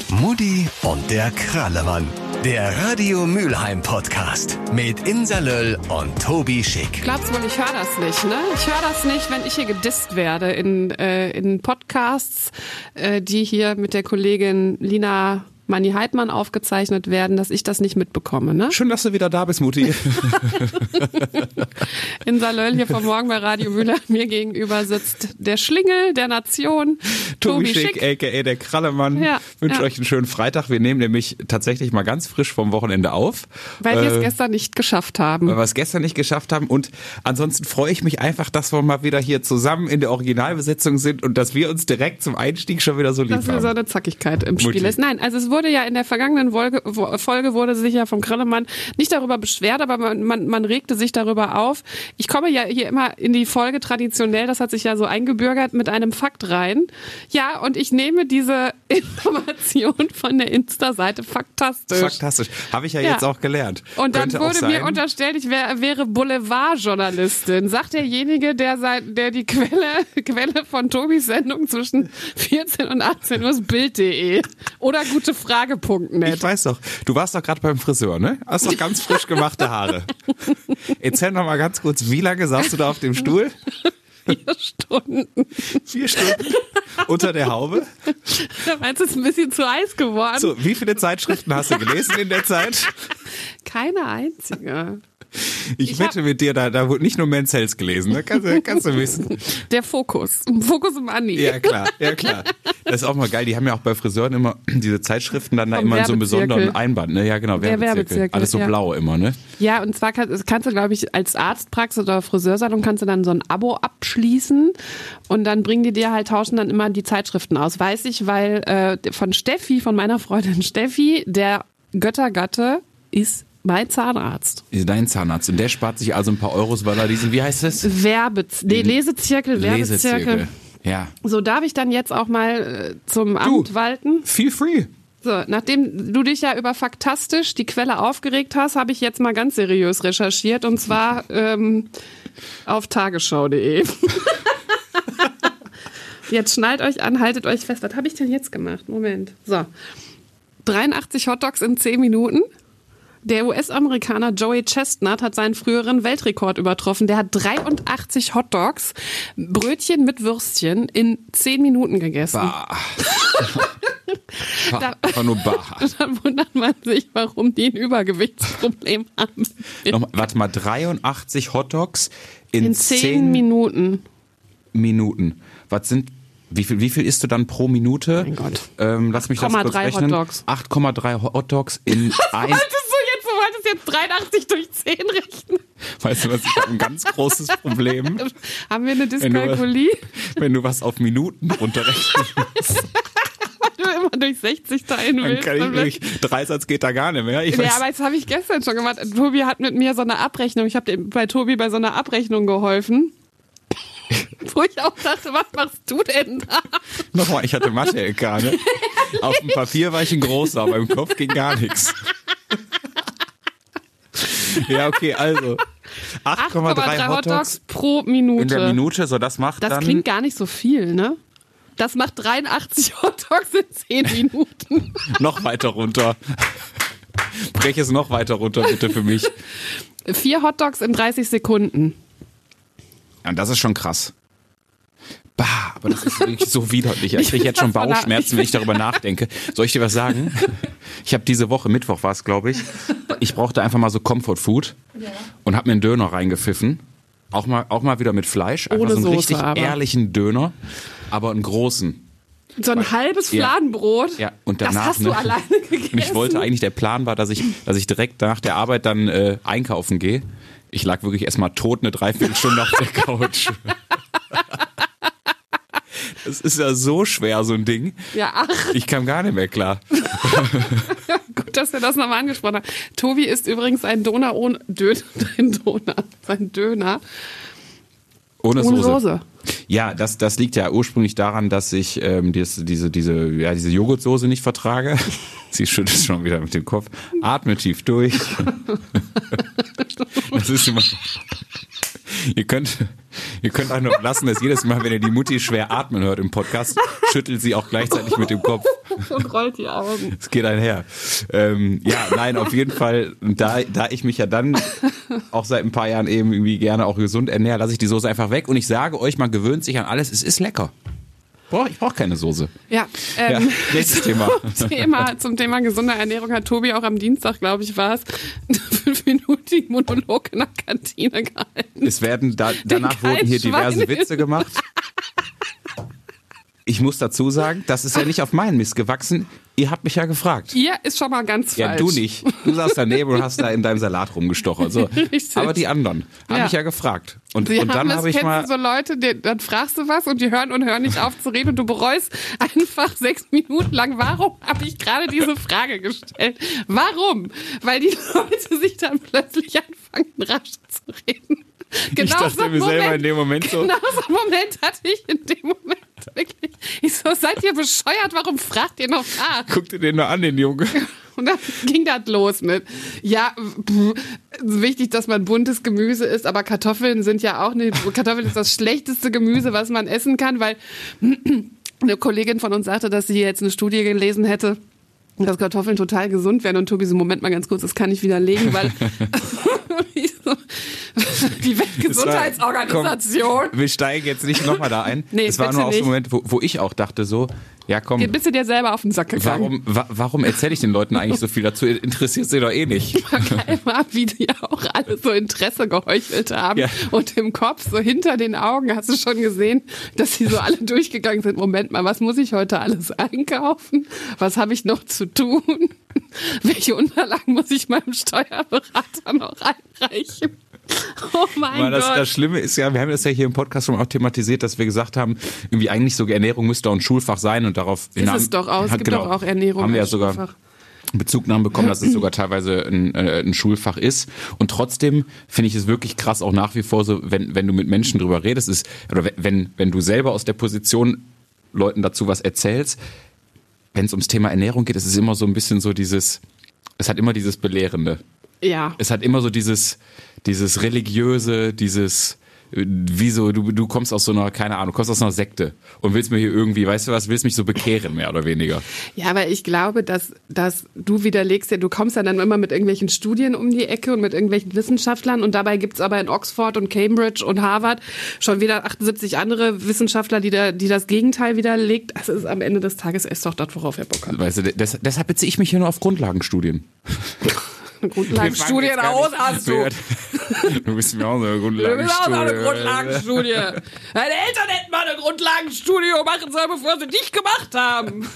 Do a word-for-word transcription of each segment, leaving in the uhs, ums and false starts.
Mutti und der Krallemann. Der Radio Mülheim Podcast mit Insa Löll und Tobi Schick. Glaubst wohl, ich höre das nicht, ne? Ich höre das nicht, wenn ich hier gedisst werde in, äh, in Podcasts, äh, die hier mit der Kollegin Lina Manni Heidmann aufgezeichnet werden, dass ich das nicht mitbekomme, ne? Schön, dass du wieder da bist, Mutti. Insa Löll hier vom Morgen bei Radio Mülheim. Mir gegenüber sitzt der Schlingel der Nation, Tobi, Tobi Schick, Schick, aka der Krallemann. Ja, Wünsche ja. euch einen schönen Freitag. Wir nehmen nämlich tatsächlich mal ganz frisch vom Wochenende auf. Weil wir es Äh, gestern nicht geschafft haben. Weil wir es gestern nicht geschafft haben. Und ansonsten freue ich mich einfach, dass wir mal wieder hier zusammen in der Originalbesetzung sind und dass wir uns direkt zum Einstieg schon wieder so lieb Dass wir haben. so eine Zackigkeit im Spiel Mutti. ist. Nein, also es wurde ja in der vergangenen Folge, Folge wurde sich ja vom Krallemann nicht darüber beschwert, aber man, man, man regte sich darüber auf. Ich komme ja hier immer in die Folge traditionell, das hat sich ja so eingebürgert, mit einem Fakt rein. Ja, und ich nehme diese Information von der Insta-Seite faktastisch. Fantastisch. Habe ich ja, Ja. jetzt auch gelernt. Und dann Könnte auch wurde mir sein- unterstellt, ich wär, wäre Boulevardjournalistin. Sagt derjenige, der seit, der die Quelle, Quelle von Tobis Sendung zwischen vierzehn und achtzehn Uhr ist Bild punkt de oder gutefrage punkt net. Ich weiß doch, du warst doch gerade beim Friseur, ne? Hast doch ganz frisch gemachte Haare. Erzähl noch mal ganz kurz, wie lange saßt du da auf dem Stuhl? Vier Stunden. Vier Stunden unter der Haube. Meinst du, es ist ein bisschen zu heiß geworden? So, wie viele Zeitschriften hast du gelesen in der Zeit? Keine einzige. Ich, Ich wette hab- mit dir, da, da wurde nicht nur Men's Health gelesen, ne? Kannst, du- kannst du wissen. Der Fokus. Fokus im Andi. Ja, klar, ja, klar. Das ist auch mal geil. Die haben ja auch bei Friseuren immer diese Zeitschriften dann da Vom immer in so einem Werbezirkel. besonderen Einband, ne? Ja, genau, Der Werbezirkel. Werbezirkel, Alles so ja. blau immer, ne? Ja, und zwar kann, kannst du, glaube ich, als Arztpraxis oder Friseursalon kannst du dann so ein Abo abschließen und dann bringen die dir halt, tauschen dann immer die Zeitschriften aus. Weiß ich, weil äh, von Steffi, von meiner Freundin Steffi, der Göttergatte ist mein Zahnarzt. Ist dein Zahnarzt. Und der spart sich also ein paar Euros, weil er diesen, wie heißt das? Werbez nee, Lesezirkel, Werbezirkel. Lesezirkel. Ja. So, darf ich dann jetzt auch mal äh, zum Amt walten? Feel free. So, nachdem du dich ja über Faktastisch die Quelle aufgeregt hast, habe ich jetzt mal ganz seriös recherchiert und zwar ähm, auf tagesschau punkt de. Jetzt schnallt euch an, haltet euch fest. Was habe ich denn jetzt gemacht? Moment. So. dreiundachtzig Hotdogs in zehn Minuten. Der U S-Amerikaner Joey Chestnut hat seinen früheren Weltrekord übertroffen. Der hat dreiundachtzig Hotdogs, Brötchen mit Würstchen in zehn Minuten gegessen. Bah. Da- Einfach nur bah. Da wundert man sich, warum die ein Übergewichtsproblem haben. Nochmal, warte mal, dreiundachtzig Hotdogs in, In zehn zehn Minuten. Minuten. Was sind, wie viel, wie viel isst du dann pro Minute? Mein Gott. Ähm, lass mich das kurz acht Komma drei rechnen. Hotdogs. acht Komma drei Hotdogs in ein, Wolltest du jetzt, du wolltest jetzt dreiundachtzig durch zehn rechnen? weißt du was, ich habe ein ganz großes Problem, Haben wir eine Wenn du- Dyskalkulie? wenn du was auf Minuten runterrechnest. Weil du immer durch sechzig teilen Dann willst. kann ich Dann wirklich, Dreisatz geht da gar nicht mehr. Ich Ja, weiß, aber das habe ich gestern schon gemacht. Tobi hat mit mir so eine Abrechnung. Ich habe bei Tobi bei so einer Abrechnung geholfen. Wo ich auch dachte, was machst du denn da? nochmal, ich hatte Mathe-L K, ne? Auf dem Papier war ich ein großer, aber im Kopf ging gar nichts. Ja, okay, also acht Komma drei Hotdogs pro Minute. in der Minute, so das macht Das dann... klingt gar nicht so viel, ne? Das macht dreiundachtzig Hotdogs in zehn Minuten. Noch weiter runter. Brech es noch weiter runter, bitte, für mich. Vier Hotdogs in dreißig Sekunden. Ja, und das ist schon krass. Bah, aber das ist wirklich so widerlich. Ich kriege jetzt schon Das war da- Bauchschmerzen, wenn ich darüber nachdenke. Soll ich dir was sagen? Ich habe diese Woche, Mittwoch war es, glaube ich, ich brauchte einfach mal so Comfort Food und habe mir einen Döner reingepfiffen. Auch mal, auch mal wieder mit Fleisch. Einfach Ohne so einen Soße richtig aber. ehrlichen Döner, aber einen großen. So ein halbes Ja. Fladenbrot. Ja, und danach, das hast du ne? alleine gegessen. Und ich wollte eigentlich, der Plan war, dass ich, dass ich direkt nach der Arbeit dann äh, einkaufen gehe. Ich lag wirklich erstmal tot eine Dreiviertelstunde auf der Couch. Das ist ja so schwer, so ein Ding. Ja, ach, Ich kam gar nicht mehr klar. gut, dass wir das nochmal angesprochen haben. Tobi ist übrigens ein Döner ohne Döner, ein Döner, ein Döner Ohne ohne Soße. Soße. Ja, das, das liegt ja ursprünglich daran, dass ich ähm, diese, diese, diese, ja, diese Joghurtsoße nicht vertrage. Sie schüttelt schon wieder mit dem Kopf. Atme tief durch. Das ist immer. Ihr könnt, ihr könnt auch noch lassen, dass jedes Mal, wenn ihr die Mutti schwer atmen hört im Podcast, schüttelt sie auch gleichzeitig mit dem Kopf. und rollt die Augen. Es geht einher. Ähm, ja, nein, auf jeden Fall, da, da ich mich ja dann auch seit ein paar Jahren eben irgendwie gerne auch gesund ernähre, lasse ich die Soße einfach weg und ich sage euch, man gewöhnt sich an alles, es ist lecker. Boah, ich brauche keine Soße. Ja, ähm, ja nächstes Thema. Zum, Thema. Zum Thema gesunde Ernährung hat Tobi auch am Dienstag, glaube ich, war es, einen fünfminütigen Monolog in der Kantine gehalten. Es werden da, danach wurden hier diverse Schwein Witze gemacht. Ich muss dazu sagen, das ist ja nicht auf meinen Mist gewachsen. Ihr habt mich ja gefragt. Ihr ist schon mal ganz ja, falsch. Ja, du nicht. Du saßt daneben und hast da in deinem Salat rumgestochert. So. Aber die anderen haben ja. mich ja gefragt. Und, Sie und dann habe ich mal... Du so Leute, die, dann fragst du was und die hören und hören nicht auf zu reden und du bereust einfach sechs Minuten lang, warum habe ich gerade diese Frage gestellt? Warum? Weil die Leute sich dann plötzlich anfangen, rasch zu reden. Genau ich dachte so mir Moment, selber in dem Moment so... Genau so einen Moment hatte ich in dem Moment wirklich. Ich so, seid ihr bescheuert? Warum fragt ihr noch nach? Guck dir den nur an, den Junge. Und dann ging das los mit, ja, pff, wichtig, dass man buntes Gemüse isst, aber Kartoffeln sind ja auch nicht, Kartoffeln ist das schlechteste Gemüse, was man essen kann, weil eine Kollegin von uns sagte, dass sie jetzt eine Studie gelesen hätte, dass Kartoffeln total gesund wären und Tobi so, Moment mal ganz kurz, das kann ich widerlegen, weil die Weltgesundheitsorganisation. Komm, wir steigen jetzt nicht nochmal da ein. Nee, es war nur auch so ein Moment, wo, wo ich auch dachte so, ja komm. Bist du dir selber auf den Sack gegangen? Warum, wa, warum erzähle ich den Leuten eigentlich so viel dazu? Interessiert sie doch eh nicht. Geil war, wie die auch alle so Interesse geheuchelt haben. Ja. Und im Kopf, so hinter den Augen, hast du schon gesehen, dass sie so alle durchgegangen sind. Moment mal, was muss ich heute alles einkaufen? Was habe ich noch zu tun? Welche Unterlagen muss ich meinem Steuerberater noch einreichen? Oh mein Weil das, Gott. Das Schlimme ist ja, wir haben das ja hier im Podcast schon auch thematisiert, dass wir gesagt haben, irgendwie eigentlich sogar Ernährung müsste auch ein Schulfach sein und darauf... Ist es doch auch, es gibt genau, doch auch Ernährung haben wir ja als sogar Schulfach. Bezugnahmen bekommen, dass es sogar teilweise ein, äh, ein Schulfach ist. Und trotzdem finde ich es wirklich krass, auch nach wie vor so, wenn, wenn du mit Menschen drüber redest, ist, oder wenn, wenn du selber aus der Position Leuten dazu was erzählst, wenn es ums Thema Ernährung geht, ist es immer so ein bisschen so dieses, es hat immer dieses Belehrende. Ja. Es hat immer so dieses, dieses religiöse, dieses, wie so, du, du kommst aus so einer, keine Ahnung, kommst aus einer Sekte und willst mir hier irgendwie, weißt du was, willst mich so bekehren, mehr oder weniger. Ja, aber ich glaube, dass, dass du widerlegst, ja, du kommst ja dann immer mit irgendwelchen Studien um die Ecke und mit irgendwelchen Wissenschaftlern und dabei gibt's aber in Oxford und Cambridge und Harvard schon wieder achtundsiebzig andere Wissenschaftler, die, da, die das Gegenteil widerlegt. Also ist am Ende des Tages erst doch das, worauf er Bock hat. Weißt du, des, deshalb beziehe ich mich hier nur auf Grundlagenstudien. Grundlagenstudien aus hast du. Du bist mir auch so eine Grundlagenstudie. Du bist auch so eine Grundlagenstudie. Deine Eltern hätten mal eine Grundlagenstudie machen sollen, bevor sie dich gemacht haben.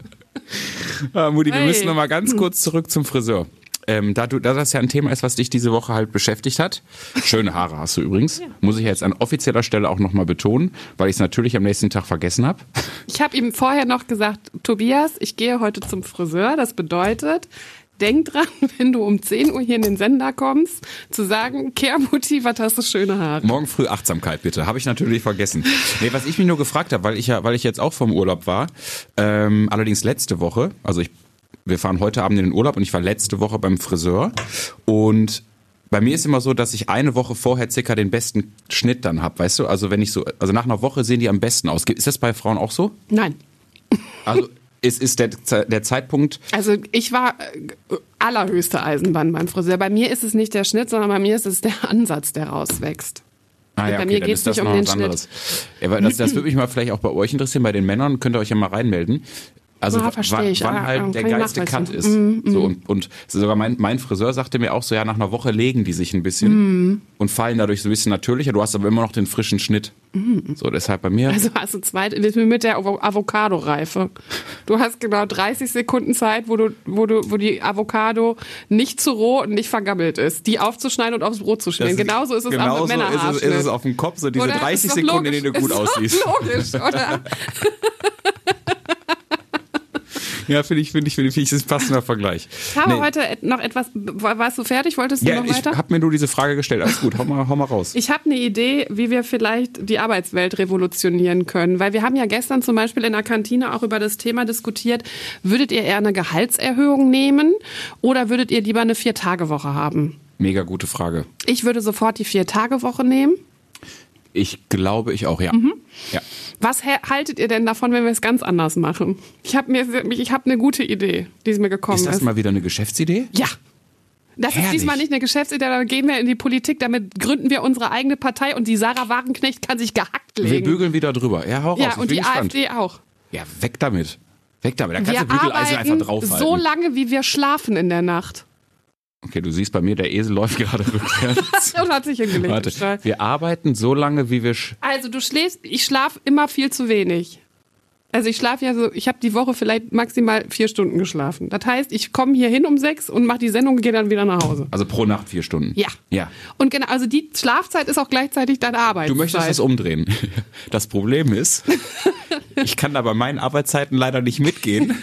Ah, Mutti, hey. Wir müssen noch mal ganz kurz zurück zum Friseur. Ähm, da, du, da das ja ein Thema ist, was dich diese Woche halt beschäftigt hat. Schöne Haare hast du übrigens. Ja. Muss ich jetzt an offizieller Stelle auch noch mal betonen, weil ich es natürlich am nächsten Tag vergessen habe. Ich habe ihm vorher noch gesagt, Tobias, ich gehe heute zum Friseur. Das bedeutet... Denk dran, wenn du um zehn Uhr hier in den Sender kommst, zu sagen, Kehrmutti, was hast du schöne Haare. Morgen früh Achtsamkeit bitte, habe ich natürlich vergessen. Nee, was ich mich nur gefragt habe, weil ich ja, weil ich jetzt auch vom Urlaub war, ähm, allerdings letzte Woche, also ich, wir fahren heute Abend in den Urlaub und ich war letzte Woche beim Friseur und bei mir ist immer so, dass ich eine Woche vorher circa den besten Schnitt dann habe, weißt du, also wenn ich so, also nach einer Woche sehen die am besten aus. Ist das bei Frauen auch so? Nein. Also Ist, ist der, der Zeitpunkt... Also ich war äh, allerhöchste Eisenbahn beim Friseur. Bei mir ist es nicht der Schnitt, sondern bei mir ist es der Ansatz, der rauswächst. Ah, ja, bei okay, mir geht es nicht um den Schnitt. Ja, aber das, das würde mich mal vielleicht auch bei euch interessieren. Bei den Männern könnt ihr euch ja mal reinmelden. Also ja, wann, ich. wann ah, halt der geilste Cut ist. Mm, mm. So, und, und sogar mein, mein Friseur sagte mir auch so, ja, nach einer Woche legen die sich ein bisschen mm. und fallen dadurch so ein bisschen natürlicher. Du hast aber immer noch den frischen Schnitt. Mm. So, deshalb bei mir... Also hast du zwei, mit der Avocado-Reife. Du hast genau dreißig Sekunden Zeit, wo du, wo du, wo die Avocado nicht zu roh und nicht vergammelt ist, die aufzuschneiden und aufs Brot zu schmieren. Genauso ist es genau auch mit Männerhaarschnitt. Ist es, ist es auf dem Kopf, so diese oder? dreißig Sekunden, logisch. In denen du gut ist aussiehst. Logisch, oder? Ja, finde ich, finde ich, finde ich, find ich, das ist ein passender Vergleich. Ich habe nee. heute noch etwas, warst du fertig? Wolltest du ja, noch weiter? Ich habe mir nur diese Frage gestellt. Alles gut, hau mal, hau mal raus. Ich habe eine Idee, wie wir vielleicht die Arbeitswelt revolutionieren können. Weil wir haben ja gestern zum Beispiel in der Kantine auch über das Thema diskutiert, würdet ihr eher eine Gehaltserhöhung nehmen oder würdet ihr lieber eine Vier-Tage-Woche haben? Mega gute Frage. Ich würde sofort die Vier-Tage-Woche nehmen. Ich glaube, ich auch, ja. Mhm. ja. Was hä- haltet ihr denn davon, wenn wir es ganz anders machen? Ich habe mir, ich habe eine gute Idee, die ist mir gekommen Ist ist. das mal wieder eine Geschäftsidee? Ja. Das Herrlich. ist diesmal nicht eine Geschäftsidee, da gehen wir in die Politik, damit gründen wir unsere eigene Partei und die Sarah Wagenknecht kann sich gehackt legen. Wir bügeln wieder drüber. Ja, hau raus. ja, ich und bin die gespannt. AfD auch. Ja, weg damit. Weg damit. Da kannst Wir du Bügeleisen einfach arbeiten draufhalten. so lange, wie wir schlafen in der Nacht. Okay, du siehst bei mir, der Esel läuft gerade rückwärts. Und hat sich hingelegt. im Stall. Warte, wir arbeiten so lange, wie wir... Sch- Also du schläfst, ich schlafe immer viel zu wenig. Also ich schlafe ja so, ich habe die Woche vielleicht maximal vier Stunden geschlafen. Das heißt, ich komme hier hin um sechs und mache die Sendung und gehe dann wieder nach Hause. Also pro Nacht vier Stunden? Ja. Ja. Und genau, also die Schlafzeit ist auch gleichzeitig deine Arbeitszeit. Du möchtest es umdrehen. Das Problem ist, ich kann da bei meinen Arbeitszeiten leider nicht mitgehen.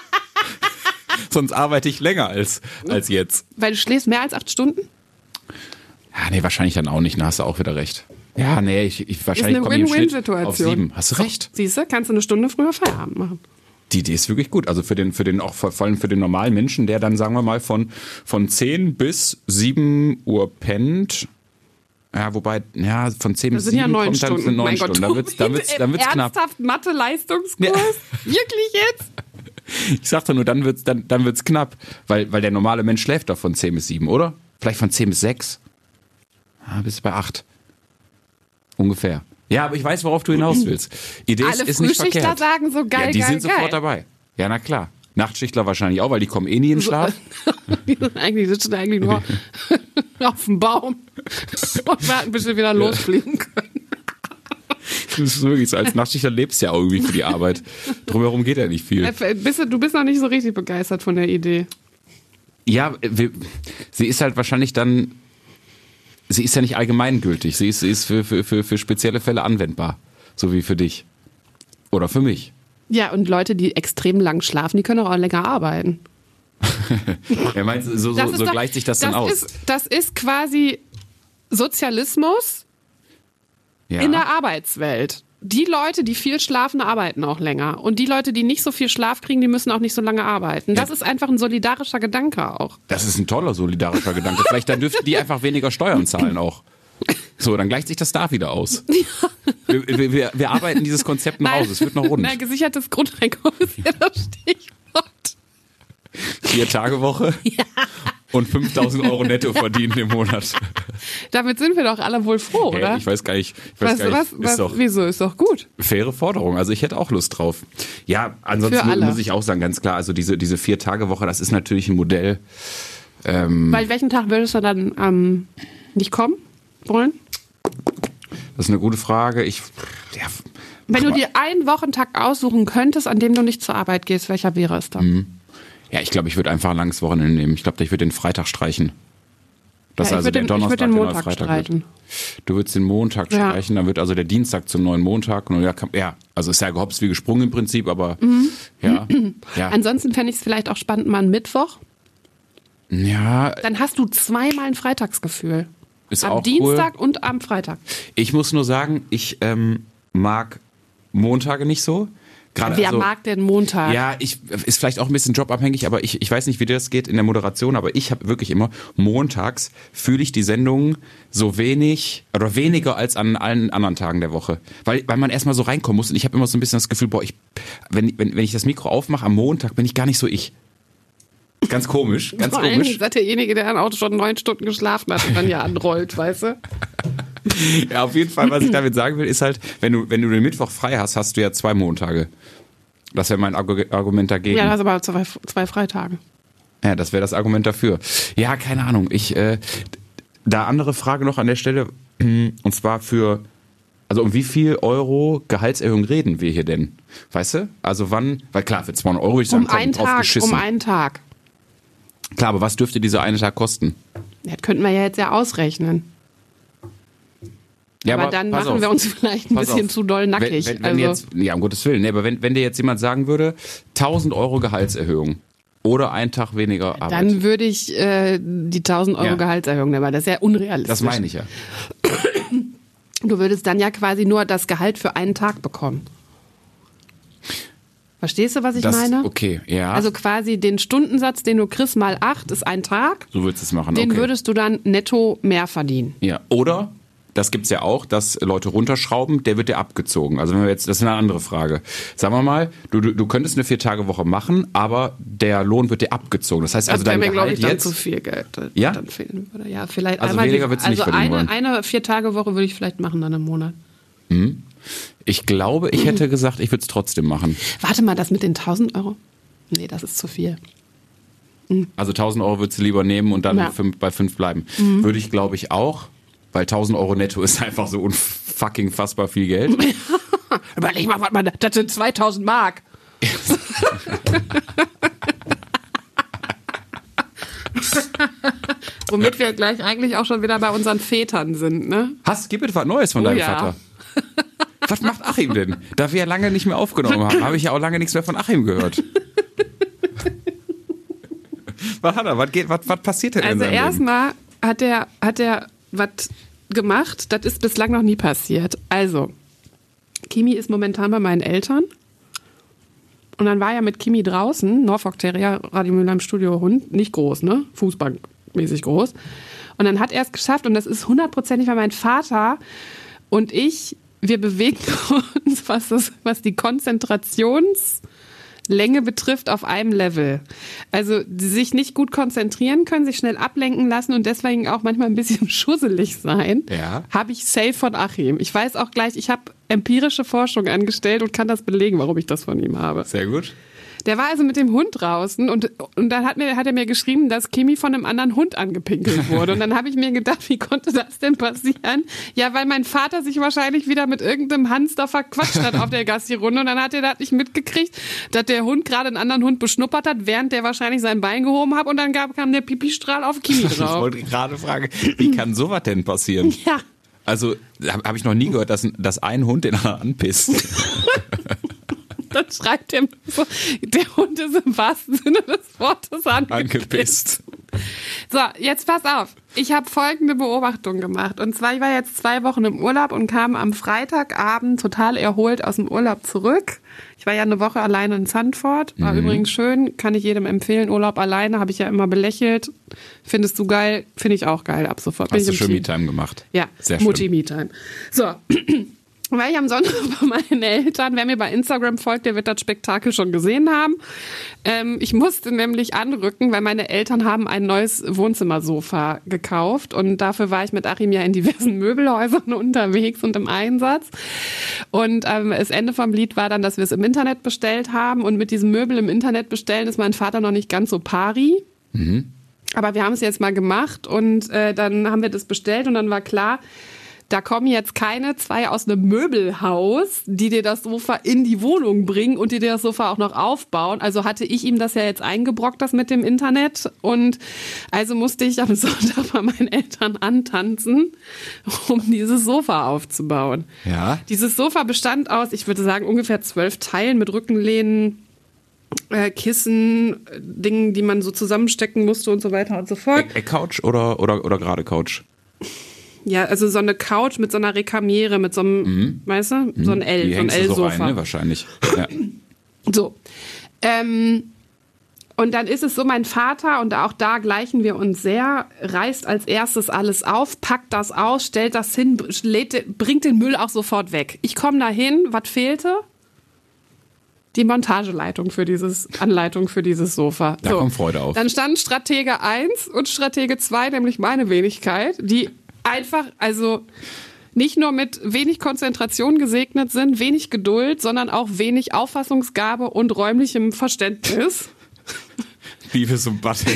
Sonst arbeite ich länger als, als jetzt. Weil du schläfst mehr als acht Stunden? Ja, nee, wahrscheinlich dann auch nicht. Da hast du auch wieder recht. Ja, nee, ich, ich wahrscheinlich eine komme ich im Schnitt Win-Win-Situation. auf sieben. Hast du recht. Siehst du, kannst du eine Stunde früher Feierabend machen. Die Idee ist wirklich gut. Also für den, für den, auch vor allem für den normalen Menschen, der dann, sagen wir mal, von, von zehn bis sieben Uhr pennt. Ja, wobei, ja, von zehn Das bis sind ja sieben neun kommt dann Stunden. sind neun Mein Stunden. Gott, Dann wird's, dann wird's, dann wird's knapp. Ernsthaft Mathe-Leistungskurs? Ja. Wirklich jetzt? Ich sag doch nur, dann wird's, dann, dann wird's knapp. Weil, weil der normale Mensch schläft doch von zehn bis sieben, oder? Vielleicht von zehn bis sechs. Ah, bis bei acht. Ungefähr. Ja, aber ich weiß, worauf du hinaus willst. Idee Alle ist nicht Frühschichtler verkehrt. sagen so geil, ja, die geil, sind sofort geil. dabei. Ja, na klar. Nachtschichtler wahrscheinlich auch, weil die kommen eh nie in den Schlaf. eigentlich sitzen eigentlich nur auf dem Baum und warten, bis wir wieder losfliegen können. Das ist wirklich so. Als Nachtschichtler lebst du ja auch irgendwie für die Arbeit. Drumherum geht ja nicht viel. Äh, bist du, du bist noch nicht so richtig begeistert von der Idee. Ja, wir, sie ist halt wahrscheinlich dann, sie ist ja nicht allgemeingültig. Sie ist, sie ist für, für, für, für spezielle Fälle anwendbar. So wie für dich. Oder für mich. Ja, und Leute, die extrem lang schlafen, die können auch länger arbeiten. Ja, meinst du, so, Das so, ist so doch- gleicht sich das, dann aus? Ist, das ist quasi Sozialismus Ja. in der Arbeitswelt. Die Leute, die viel schlafen, arbeiten auch länger. Und die Leute, die nicht so viel Schlaf kriegen, die müssen auch nicht so lange arbeiten. Das Ja. ist einfach ein solidarischer Gedanke auch. Das ist ein toller solidarischer Gedanke. Vielleicht dann dürften die einfach weniger Steuern zahlen auch. So, dann gleicht sich das da wieder aus. Wir, wir, wir, wir arbeiten dieses Konzept noch aus. Es wird noch rund. Nein, gesichertes Grundeinkommen ist ja das Stichwort. Vier Tage Woche und fünftausend Euro netto verdienen im Monat. Damit sind wir doch alle wohl froh, Hey, oder? ich weiß gar nicht. Ich weiß was, gar nicht. was, Ist was, doch wieso? Ist doch gut. faire Forderung. Also ich hätte auch Lust drauf. Ja, ansonsten Für alle. muss ich auch sagen, ganz klar, also diese, diese Vier-Tage-Woche, das ist natürlich ein Modell. Ähm, Weil welchen Tag würdest du dann ähm, nicht kommen wollen? das ist eine gute Frage. Ich, ja, Wenn du dir einen Wochentag aussuchen könntest, an dem du nicht zur Arbeit gehst, welcher wäre es dann? ja, ich glaube, ich würde einfach ein langes Wochenende nehmen. Ich glaube, ich würde den Freitag streichen. Das Ja, ist ich also würde der den, ich Donnerstag, würd den der neue Montag Freitag streichen. wird. Du würdest den Montag Ja. streichen, dann wird also der Dienstag zum neuen Montag. Und ja, kann, ja, also ist ja gehopst wie gesprungen im Prinzip, aber Mhm. ja, ja, Ansonsten fände ich es vielleicht auch spannend, mal einen Mittwoch. ja, Dann hast du zweimal ein Freitagsgefühl. ist Am auch Dienstag cool. und am Freitag. Ich muss nur sagen, ich ähm, mag Montage nicht so. Gerade Wer also, mag denn Montag? Ja, ich ist vielleicht auch ein bisschen jobabhängig, aber ich, ich weiß nicht, wie dir das geht in der Moderation, aber ich habe wirklich immer montags fühle ich die Sendung so wenig oder weniger als an allen anderen Tagen der Woche, weil weil man erstmal so reinkommen muss und ich habe immer so ein bisschen das Gefühl, boah, ich wenn wenn wenn ich das Mikro aufmache am Montag, bin ich gar nicht so ich. Ganz komisch, ganz Vor allem komisch. seid derjenige, der dann auch schon neun Stunden geschlafen hat und dann ja anrollt, weißt du? Ja, auf jeden Fall, was ich damit sagen will, ist halt, wenn du wenn du den Mittwoch frei hast, hast du ja zwei Montage. Das wäre mein Argu- Argument dagegen. Ja, das ist aber zwei, zwei Freitage. Ja, das wäre das Argument dafür. Ja, keine Ahnung. Ich, äh, da andere Frage noch an der Stelle, und zwar für, also um wie viel Euro Gehaltserhöhung reden wir hier denn? Weißt du? Also wann, weil klar, für zweihundert Euro würde ich sagen, Um komm, einen drauf Tag, geschissen. um einen Tag. Klar, aber was dürfte dieser eine Tag kosten? Das könnten wir ja jetzt ja ausrechnen. Ja, aber, dann pass machen auf. wir uns vielleicht ein Pass bisschen auf. zu doll nackig. Wenn, wenn, wenn also, jetzt, ja, um Gottes Willen, nee, aber wenn, wenn dir jetzt jemand sagen würde, tausend Euro Gehaltserhöhung oder ein Tag weniger Arbeit. dann würde ich äh, die tausend Euro Ja. Gehaltserhöhung nehmen, weil das ist ja unrealistisch. Das meine ich ja. Du würdest dann ja quasi nur das Gehalt für einen Tag bekommen. Verstehst du, was ich Das, meine? okay, ja. Also quasi den Stundensatz, den du kriegst, mal acht, ist ein Tag. so würdest du es machen. Den okay. würdest du dann netto mehr verdienen. Ja. Oder das gibt's ja auch, dass Leute runterschrauben, der wird ja abgezogen. Also wenn wir jetzt, das ist eine andere Frage. Sagen wir mal, du, du, du könntest eine Vier-Tage-Woche machen, aber der Lohn wird dir abgezogen. Das heißt also, das dein wäre mir, glaube Gehalt ich, dann jetzt... zu viel Geld. Das Ja? Dann fehlen würde. Ja, vielleicht Also einmal weniger die, würdest du nicht also verdienen eine, wollen. eine Vier-Tage-Woche würde ich vielleicht machen dann im Monat. Ich glaube, ich hätte gesagt, ich würde es trotzdem machen. Warte mal, das mit den tausend Euro? Nee, das ist zu viel. Also tausend Euro würdest du lieber nehmen und dann Ja. fünf, bei fünf bleiben. Mhm. Würde ich, glaube ich, auch, weil tausend Euro netto ist einfach so unfucking fassbar viel Geld. Überleg mal, was man, das sind zweitausend Mark. Womit wir gleich eigentlich auch schon wieder bei unseren Vätern sind, ne? Hast, gib mir was Neues von Oh deinem ja. Vater. Was macht Achim denn? Da wir ja lange nicht mehr aufgenommen haben, habe ich ja auch lange nichts mehr von Achim gehört. Was hat er? Was geht? Was, was passiert denn in Also seinem Leben? erstmal hat er hat er was gemacht, das ist bislang noch nie passiert. Also, Kimi ist momentan bei meinen Eltern. Und dann war er mit Kimi draußen, Norfolk Terrier, Radio Mülheim Studio Hund, nicht groß, ne? Fußbankmäßig groß. Und dann hat er es geschafft, und das ist hundertprozentig, weil mein Vater und ich, wir bewegen uns, was, das, was die Konzentrationslänge betrifft, auf einem Level. Also die sich nicht gut konzentrieren können, sich schnell ablenken lassen und deswegen auch manchmal ein bisschen schusselig sein, Ja. habe ich safe von Achim. Ich weiß auch gleich, ich habe empirische Forschung angestellt und kann das belegen, warum ich das von ihm habe. Sehr gut. Der war also mit dem Hund draußen und, und dann hat, mir, hat er mir geschrieben, dass Kimi von einem anderen Hund angepinkelt wurde. Und dann habe ich mir gedacht, wie konnte das denn passieren? Ja, weil mein Vater sich wahrscheinlich wieder mit irgendeinem Hamster verquatscht hat auf der Gassi-Runde. Und dann hat er das nicht mitgekriegt, dass der Hund gerade einen anderen Hund beschnuppert hat, während der wahrscheinlich sein Bein gehoben hat. Und dann gab, kam der Pipistrahl auf Kimi Ich drauf. wollte gerade fragen, wie kann sowas denn passieren? Ja. Also, habe hab ich noch nie gehört, dass, dass ein Hund den anderen anpisst. Dann schreibt er mir so, der Hund ist im wahrsten Sinne des Wortes angepisst. Angepisst. So, jetzt pass auf. Ich habe folgende Beobachtung gemacht. Und zwar, ich war jetzt zwei Wochen im Urlaub und kam am Freitagabend total erholt aus dem Urlaub zurück. Ich war ja eine Woche alleine in Zandvoort. War Mhm. übrigens schön, kann ich jedem empfehlen. Urlaub alleine, habe ich ja immer belächelt. Findest du geil? Finde ich auch geil, ab sofort. Bin Hast du ich im schön Team. Me-Time gemacht? Ja, Sehr Mutti schön. Me-Time. So. War ich am Sonntag bei meinen Eltern. Wer mir bei Instagram folgt, der wird das Spektakel schon gesehen haben. Ähm, ich musste nämlich anrücken, weil meine Eltern haben ein neues Wohnzimmersofa gekauft. Und dafür war ich mit Achim ja in diversen Möbelhäusern unterwegs und im Einsatz. Und ähm, das Ende vom Lied war dann, dass wir es im Internet bestellt haben. Und mit diesem Möbel im Internet bestellen ist mein Vater noch nicht ganz so pari. Mhm. Aber wir haben es jetzt mal gemacht und äh, dann haben wir das bestellt und dann war klar, da kommen jetzt keine zwei aus einem Möbelhaus, die dir das Sofa in die Wohnung bringen und die dir das Sofa auch noch aufbauen. Also hatte ich ihm das ja jetzt eingebrockt, das mit dem Internet. Und also musste ich am Sonntag bei meinen Eltern antanzen, um dieses Sofa aufzubauen. Ja. Dieses Sofa bestand aus, ich würde sagen, ungefähr zwölf Teilen mit Rückenlehnen, äh, Kissen, äh, Dingen, die man so zusammenstecken musste und so weiter und so fort. E- Eckcouch oder, oder, oder gerade Couch? Ja, also so eine Couch mit so einer Rekamiere, mit so einem, Mhm. weißt du, so ein L, Die so ein hängst du so L-Sofa. rein, ne? Wahrscheinlich. Ja. So. Ähm, und dann ist es so, mein Vater, und auch da gleichen wir uns sehr, reißt als erstes alles auf, packt das aus, stellt das hin, lädt, bringt den Müll auch sofort weg. Ich komme da hin, was fehlte? Die Montageleitung für dieses, Anleitung für dieses Sofa. Da kommt Freude auf. Dann standen Stratege eins und Stratege zwei, nämlich meine Wenigkeit, die einfach, also nicht nur mit wenig Konzentration gesegnet sind, wenig Geduld, sondern auch wenig Auffassungsgabe und räumlichem Verständnis. Beavis und Butthead.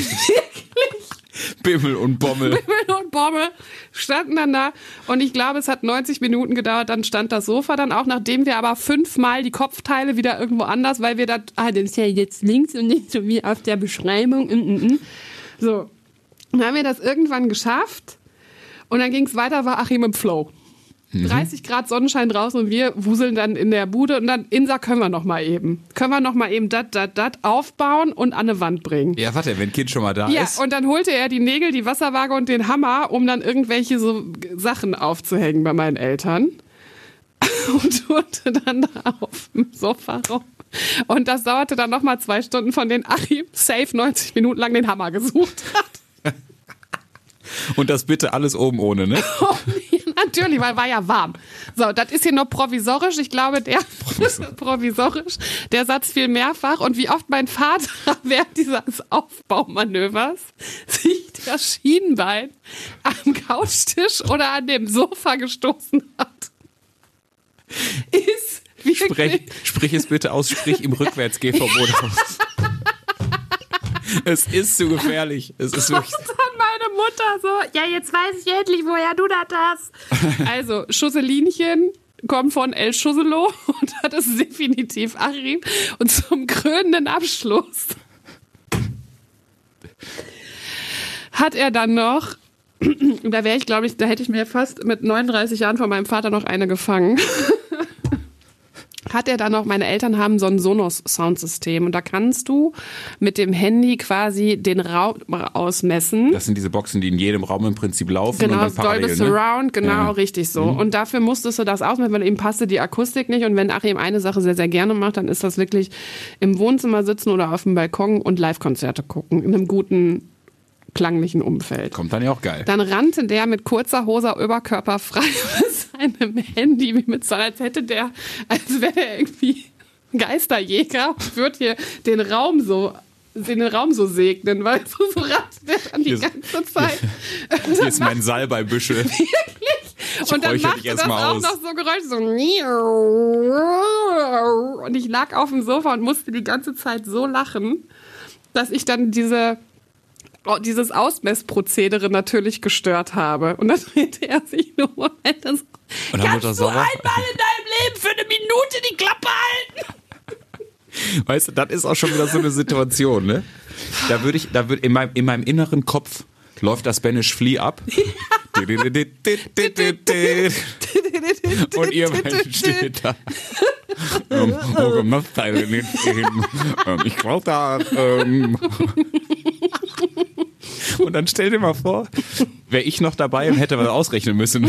Bimmel und Bommel. Bimmel und Bommel standen dann da und ich glaube, es hat neunzig Minuten gedauert, dann stand das Sofa dann auch, nachdem wir aber fünfmal die Kopfteile wieder irgendwo anders, weil wir da, ah, das ist ja jetzt links und nicht so wie auf der Beschreibung. Mm, mm, mm. So, dann haben wir das irgendwann geschafft und dann ging es weiter, war Achim im Flow. dreißig Grad Sonnenschein draußen und wir wuseln dann in der Bude und dann, Insa, können wir noch mal eben. Können wir noch mal eben dat, dat, dat aufbauen und an eine Wand bringen. Ja, warte, wenn Kind schon mal da Ja, ist. und dann holte er die Nägel, die Wasserwaage und den Hammer, um dann irgendwelche so Sachen aufzuhängen bei meinen Eltern. Und turnte dann da auf dem Sofa rum. Und das dauerte dann noch mal zwei Stunden, von denen Achim safe neunzig Minuten lang den Hammer gesucht hat. Und das bitte alles oben ohne, ne? Oh, Natürlich, weil war ja warm. So, das ist hier nur provisorisch. Ich glaube, der provisorisch. Der Satz fiel mehrfach. Und wie oft mein Vater während dieses Aufbaumanövers sich das Schienbein am Couchtisch oder an dem Sofa gestoßen hat, ist wirklich... Sprech, sprich es bitte aus, sprich im Rückwärtsgehverbot aus. Es ist zu gefährlich. Es ist wirklich... Und dann meine Mutter so, ja, jetzt weiß ich endlich, woher du das hast. Also, Schusselinchen kommt von El Schusselo und das ist definitiv Achim. Und zum krönenden Abschluss hat er dann noch, da wäre ich, glaube ich, da hätte ich mir fast mit neununddreißig Jahren von meinem Vater noch eine gefangen. Hat er dann noch, meine Eltern haben so ein Sonos-Soundsystem und da kannst du mit dem Handy quasi den Raum ausmessen. Das sind diese Boxen, die in jedem Raum im Prinzip laufen. Genau, und dann parallel, Dolby ne? Surround, genau, ja. Richtig so. Mhm. Und dafür musstest du das ausmessen, weil ihm passte die Akustik nicht. Und wenn Achim eine Sache sehr, sehr gerne macht, dann ist das wirklich im Wohnzimmer sitzen oder auf dem Balkon und Live-Konzerte gucken in einem guten klanglichen Umfeld. Kommt dann ja auch geil. Dann rannte der mit kurzer Hose oberkörperfrei mit seinem Handy, wie mit so, als hätte der, als wäre der irgendwie Geisterjäger und würde hier den Raum so, den Raum so segnen, weil so, so rannte der dann die hier ganze Zeit. Ist, hier ist mein Salbeibüschel. Wirklich? Ich und dann machte das auch aus. noch so Geräusche, so und ich lag auf dem Sofa und musste die ganze Zeit so lachen, dass ich dann diese dieses Ausmessprozedere natürlich gestört habe. Und dann drehte er sich nur Moment. Das, und kannst du sauer? einmal in deinem Leben für eine Minute die Klappe halten? Weißt du, das ist auch schon wieder so eine Situation, ne? Da würde ich, da würde in meinem, in meinem inneren Kopf läuft das Spanish Flea ab. Und ihr beiden steht da. ähm, oh, ich glaube da. Ähm. Und dann stell dir mal vor, wäre ich noch dabei und hätte was ausrechnen müssen.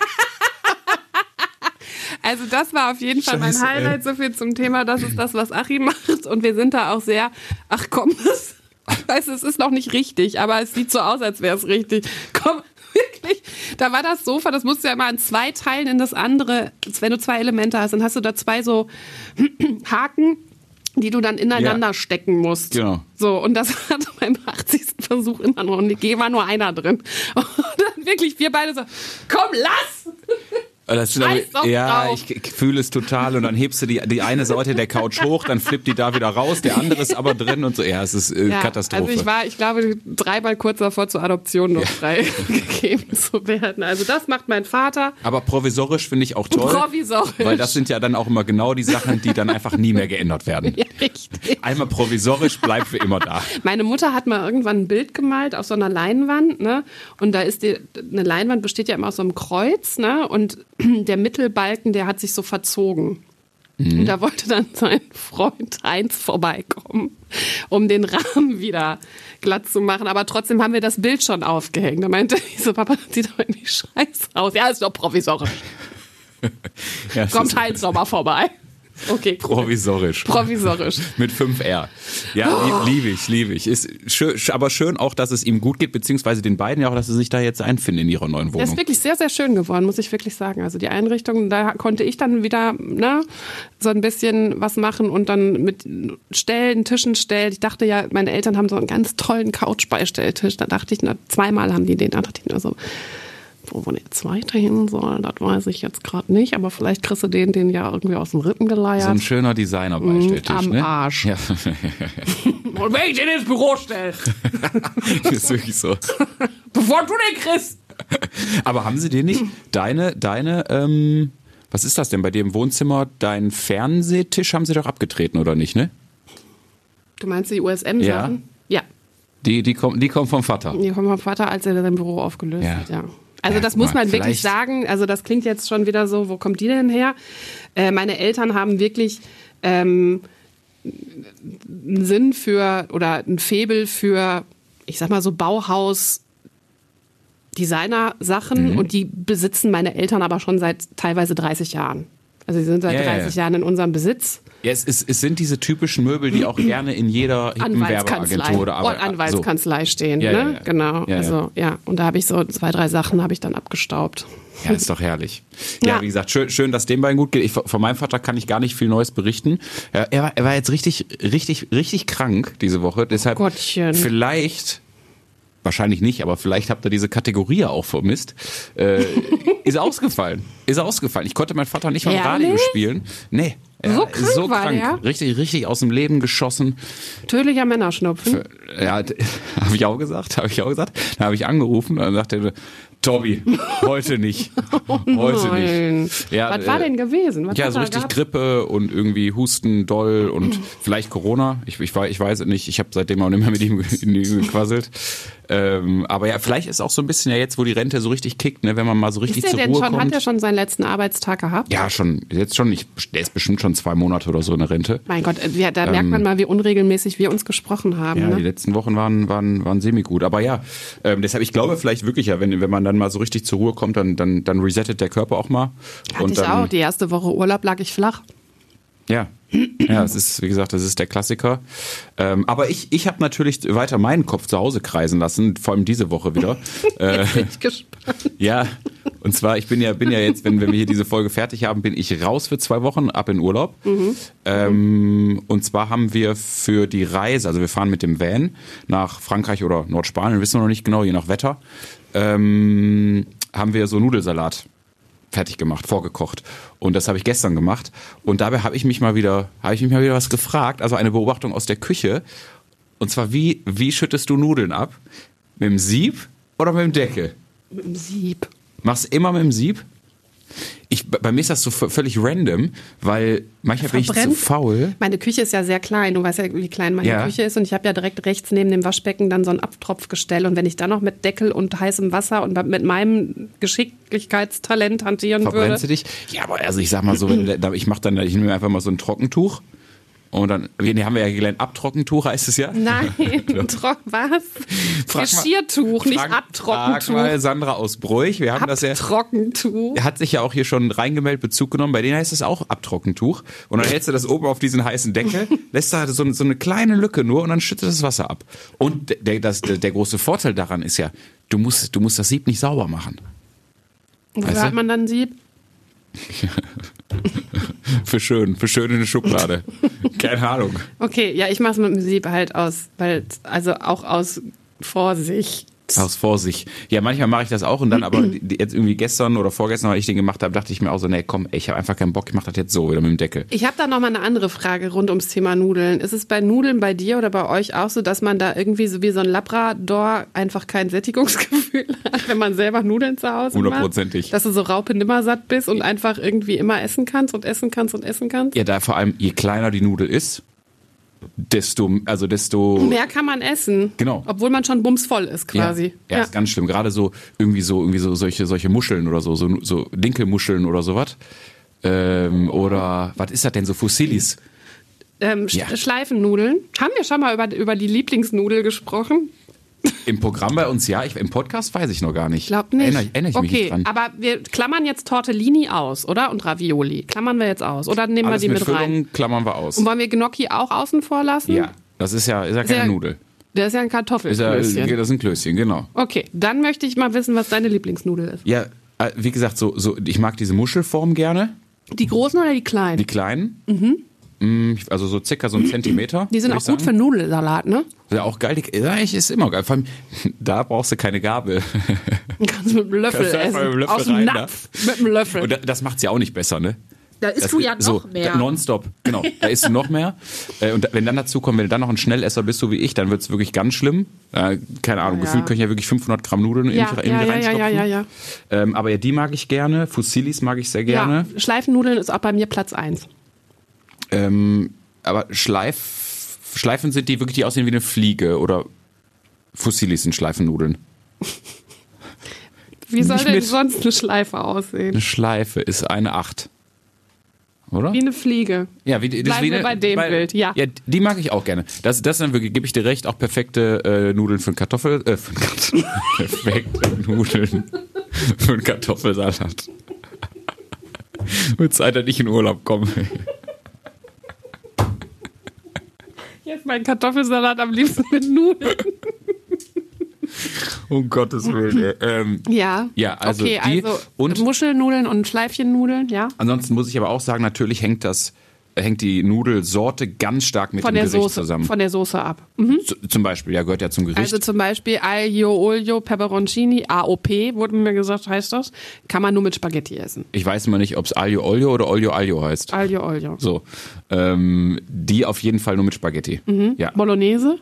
Also das war auf jeden Fall mein Scheiße, Highlight, so viel zum Thema, das ist das, was Achim macht und wir sind da auch sehr, ach komm, das, ich weiß, es ist noch nicht richtig, aber es sieht so aus, als wäre es richtig. Komm, wirklich, da war das Sofa, das musst du ja immer in zwei Teilen in das andere, wenn du zwei Elemente hast, dann hast du da zwei so Haken, die du dann ineinander ja. stecken musst. Genau. So, und das hat beim achtzigsten Versuch immer noch, und die war nur einer drin. Und dann wirklich wir beide so, komm, lass! Das sind aber, ja, drauf. ich, ich fühle es total und dann hebst du die, die eine Seite der Couch hoch, dann flippt die da wieder raus, der andere ist aber drin und so, ja, es ist äh, ja, Katastrophe. Also ich war, ich glaube, dreimal kurz davor zur Adoption noch ja. freigegeben zu werden. Also das macht mein Vater. Aber provisorisch finde ich auch toll. Provisorisch. Weil das sind ja dann auch immer genau die Sachen, die dann einfach nie mehr geändert werden. Ja, richtig. Einmal provisorisch bleibt für immer da. Meine Mutter hat mal irgendwann ein Bild gemalt auf so einer Leinwand, ne? Und da ist die, eine Leinwand besteht ja immer aus so einem Kreuz, ne? Und der Mittelbalken, der hat sich so verzogen. Mhm. Und da wollte dann sein Freund Heinz vorbeikommen, um den Rahmen wieder glatt zu machen. Aber trotzdem haben wir das Bild schon aufgehängt. Da meinte ich so, Papa, das sieht doch irgendwie scheiße aus. Ja, ist doch provisorisch. Ja, kommt Heinz noch mal vorbei. Okay. Provisorisch. Provisorisch. Mit fünf R. Ja, oh. liebe ich, liebe ich. Ist schön, aber schön auch, dass es ihm gut geht, beziehungsweise den beiden ja auch, dass sie sich da jetzt einfinden in ihrer neuen Wohnung. Das ist wirklich sehr, sehr schön geworden, muss ich wirklich sagen. Also die Einrichtung, da konnte ich dann wieder ne, so ein bisschen was machen und dann mit Stellen, Tischen stellen. Ich dachte ja, meine Eltern haben so einen ganz tollen Couchbeistelltisch. Da dachte ich, na, zweimal haben die den. Da dachte ich nur so, wo der zweite hin soll, das weiß ich jetzt gerade nicht, aber vielleicht kriegst du den, den ja irgendwie aus dem Rippen geleiert. So ein schöner Designer-Beistelltisch, am ne? Arsch. Ja. Und wenn ich den ins Büro stelle. Das ist wirklich so. Bevor du den kriegst. Aber haben sie dir nicht deine, deine, ähm, was ist das denn bei dir im Wohnzimmer? Deinen Fernsehtisch haben sie doch abgetreten, oder nicht, ne? Du meinst die U S M-Sachen? Ja. ja. Die, die, kommen, die kommen vom Vater? Die kommen vom Vater, als er sein Büro aufgelöst ja. hat, ja. Also ja, das muss man wirklich sagen, also das klingt jetzt schon wieder so, wo kommt die denn her? Äh, meine Eltern haben wirklich ähm, einen Sinn für oder ein Faible für, ich sag mal so Bauhaus Designer-Sachen mhm. und die besitzen meine Eltern aber schon seit teilweise dreißig Jahren. Also sie sind seit Ja, ja, dreißig ja. Jahren in unserem Besitz. Ja, es, ist, es sind diese typischen Möbel, die auch gerne in jeder hippen Werbeagentur oder Ort Anwaltskanzlei so. stehen, Ja, ne? ja, ja. Genau. Ja, also ja, und da habe ich so zwei, drei Sachen habe ich dann abgestaubt. Ja, ist doch herrlich. Ja, Ja. wie gesagt, schön, schön, dass dem beiden gut geht. Ich, von meinem Vater kann ich gar nicht viel Neues berichten. Ja, er, war, er war jetzt richtig, richtig, richtig krank diese Woche. Deshalb Gottchen. vielleicht, wahrscheinlich nicht, aber vielleicht habt ihr diese Kategorie auch vermisst. Äh, ist ausgefallen. Ist ausgefallen. Ich konnte meinen Vater nicht mal im Ehrlich? Radio spielen. Nee. Er So ist krank so war krank. der? Richtig, richtig aus dem Leben geschossen. Tödlicher Männerschnupfen. Ja, habe ich auch gesagt, habe ich auch gesagt. Da habe ich angerufen und dann sagte er, Tobi, heute nicht. Heute Nein. nicht. Ja, Was war äh, denn gewesen? Was Ja, hat so er richtig gehabt? Grippe und irgendwie Husten doll und vielleicht Corona. Ich, ich, weiß- ich weiß es nicht. Ich habe seitdem auch nicht mehr mit ihm ge- in die gequasselt. Ähm, aber ja, vielleicht ist auch so ein bisschen ja jetzt, wo die Rente so richtig kickt, ne, wenn man mal so richtig Ist der zur denn Ruhe schon, kommt. hat er schon seinen letzten Arbeitstag gehabt? Ja, schon, jetzt schon. Ich, der ist bestimmt schon zwei Monate oder so in der Rente. Mein Gott, äh, ja, da merkt man mal, wie unregelmäßig wir uns gesprochen haben. Ja, die Ne? letzten Wochen waren, waren, waren semi-gut. Aber ja, ähm, deshalb, ich glaube vielleicht wirklich ja, wenn, wenn man dann mal so richtig zur Ruhe kommt, dann, dann, dann resettet der Körper auch mal. Hatte und ich dann, auch. Die erste Woche Urlaub lag ich flach. Ja, ja, es ist, wie gesagt, das ist der Klassiker. Ähm, aber ich, ich habe natürlich weiter meinen Kopf zu Hause kreisen lassen, vor allem diese Woche wieder. äh, Bin ich gespannt. ja, und zwar, ich bin ja, bin ja jetzt, wenn, wenn wir hier diese Folge fertig haben, bin ich raus für zwei Wochen, ab in Urlaub. Mhm. Ähm, und zwar haben wir für die Reise, also wir fahren mit dem Van nach Frankreich oder Nordspanien, wissen wir noch nicht genau, je nach Wetter, ähm, haben wir so Nudelsalat fertig gemacht, vorgekocht. Und das habe ich gestern gemacht. Und dabei habe ich mich mal wieder, habe ich mich mal wieder was gefragt, also eine Beobachtung aus der Küche. Und zwar, wie, wie schüttest du Nudeln ab? Mit dem Sieb oder mit dem Deckel? Mit dem Sieb. Machst du immer mit dem Sieb? Ich, bei mir ist das so v- völlig random, weil manchmal bin ich zu Verbrennt. faul. Meine Küche ist ja sehr klein. Du weißt ja, wie klein meine Ja. Küche ist. Und ich habe ja direkt rechts neben dem Waschbecken dann so ein Abtropfgestell. Und wenn ich dann noch mit Deckel und heißem Wasser und mit meinem Geschicklichkeitstalent hantieren Verbrennst du würde. dich? Ja, aber also ich sag mal so, wenn, da- ich mache dann, ich nehme einfach mal so ein Trockentuch und dann, nee, haben wir ja gelernt, Abtrockentuch heißt es ja. Nein, Tro was? Frag mal- Geschirrtuch, nicht Frag- Abtrockentuch. Frag mal Sandra aus Bräuch, wir haben das ja, Abtrockentuch. er hat sich ja auch hier schon reingemeldet, Bezug genommen, bei denen heißt es auch Abtrockentuch und dann hältst du das oben auf diesen heißen Deckel, lässt da so, so eine kleine Lücke nur und dann schüttet das Wasser ab. Und der, das, der, der große Vorteil daran ist ja, du musst, du musst das Sieb nicht sauber machen. Wo Weißt du? hat man dann Sieb? Für schön, für schön in eine Schublade. Keine Ahnung. Okay, ja, ich mache es mit dem Sieb halt aus, weil, also auch aus Vorsicht. Aus Vorsicht. Ja, manchmal mache ich das auch und dann aber die- jetzt irgendwie gestern oder vorgestern, weil ich den gemacht habe, dachte ich mir auch so, nee, komm, ey, ich habe einfach keinen Bock, ich mache das jetzt so wieder mit dem Deckel. Ich habe da noch mal eine andere Frage rund ums Thema Nudeln. Ist es bei Nudeln bei dir oder bei euch auch so, dass man da irgendwie so wie so ein Labrador einfach kein Sättigungsgefühl hat, wenn man selber Nudeln zu Hause macht? Hundertprozentig. Dass du so Raupe nimmersatt bist und einfach irgendwie immer essen kannst und essen kannst und essen kannst? Ja, da vor allem, je kleiner die Nudel ist, desto, also desto... Mehr kann man essen. Genau. Obwohl man schon bumsvoll ist quasi. Ja, ja, ist ganz schlimm. Gerade so irgendwie so irgendwie so solche solche Muscheln oder so, so, so Dinkelmuscheln oder sowas. Ähm, oder was ist das denn so Fusillis? Ähm, Sch- Ja. Schleifennudeln. Haben wir schon mal über, über die Lieblingsnudel gesprochen? Im Programm bei uns ja, ich, im Podcast weiß ich noch gar nicht. Ich glaube nicht. Erinnere, erinnere ich mich okay, nicht dran. aber wir klammern jetzt Tortellini aus, oder? Und Ravioli. Klammern wir jetzt aus. Oder nehmen Alles wir die mit mit rein? Füllung klammern wir aus. Und wollen wir Gnocchi auch außen vor lassen? Ja, das ist ja, ist ja keine Sehr- Nudel. Der ist ja ein Ist ja, Kartoffelklößchen. das ist ein Klößchen, genau. Okay, dann möchte ich mal wissen, was deine Lieblingsnudel ist. Ja, äh, wie gesagt, so, so, ich mag diese Muschelform gerne, Die großen oder die kleinen? die kleinen. Mhm. Also so circa so einen Zentimeter. Die sind würd auch ich gut für sagen. Nudelsalat, ne? Ja, auch geil. Die, ja, ich ist immer geil. Vor allem, da brauchst du keine Gabel. Du kannst mit einem Löffel Kannst du einfach essen. mit dem Löffel Aus dem rein, Napf mit einem Löffel. Und da- das macht's ja auch nicht besser, ne? da isst Das, du ja noch so, mehr. da- Nonstop, genau. Da isst du noch mehr. Äh, Und da- wenn dann dazu kommt, wenn du dann noch ein Schnellesser bist, so wie ich, dann wird's wirklich ganz schlimm. Äh, keine Ahnung, Ja. gefühlt können ja wirklich fünfhundert Gramm Nudeln in ja, mich, in ja, mich ja, ja, reinstopfen. ja, ja, ja. Ähm, aber ja, die mag ich gerne. Fusillis mag ich sehr gerne. Ja, Schleifennudeln ist auch bei mir Platz eins. Ähm, aber Schleif, Schleifen sind die wirklich, die aussehen wie eine Fliege oder Fusillis sind Schleifennudeln. Wie soll Nicht denn mit- sonst eine Schleife aussehen? Eine Schleife ist eine Acht. Oder? Wie eine Fliege. Ja, wie, das Bleiben wie wir eine, bei dem Bild, ja. Ja, die mag ich auch gerne. Das, das sind wirklich, gebe ich dir recht, auch perfekte äh, Nudeln für einen Kartoffel, äh, für einen Kartoffel, perfekte Nudeln für einen Kartoffelsalat. Wird Zeit, dass ich in Urlaub komme. Jetzt mein Kartoffelsalat am liebsten mit Nudeln. Um Gottes Willen. Ähm, Ja, ja, also okay, die also und Muschelnudeln und Schleifchennudeln, ja. ansonsten muss ich aber auch sagen, natürlich hängt das hängt die Nudelsorte ganz stark mit Von dem der Gericht Soße, zusammen. von der Soße ab. Mhm. Z- zum Beispiel, ja, gehört ja zum Gericht. Also zum Beispiel Aglio Olio Peperoncini, A O P, wurde mir gesagt, heißt das. Kann man nur mit Spaghetti essen. Ich weiß immer nicht, ob es Aglio Olio oder Olio Aglio heißt. Aglio Olio. So, ähm, die auf jeden Fall nur mit Spaghetti. Mhm. Ja. Bolognese?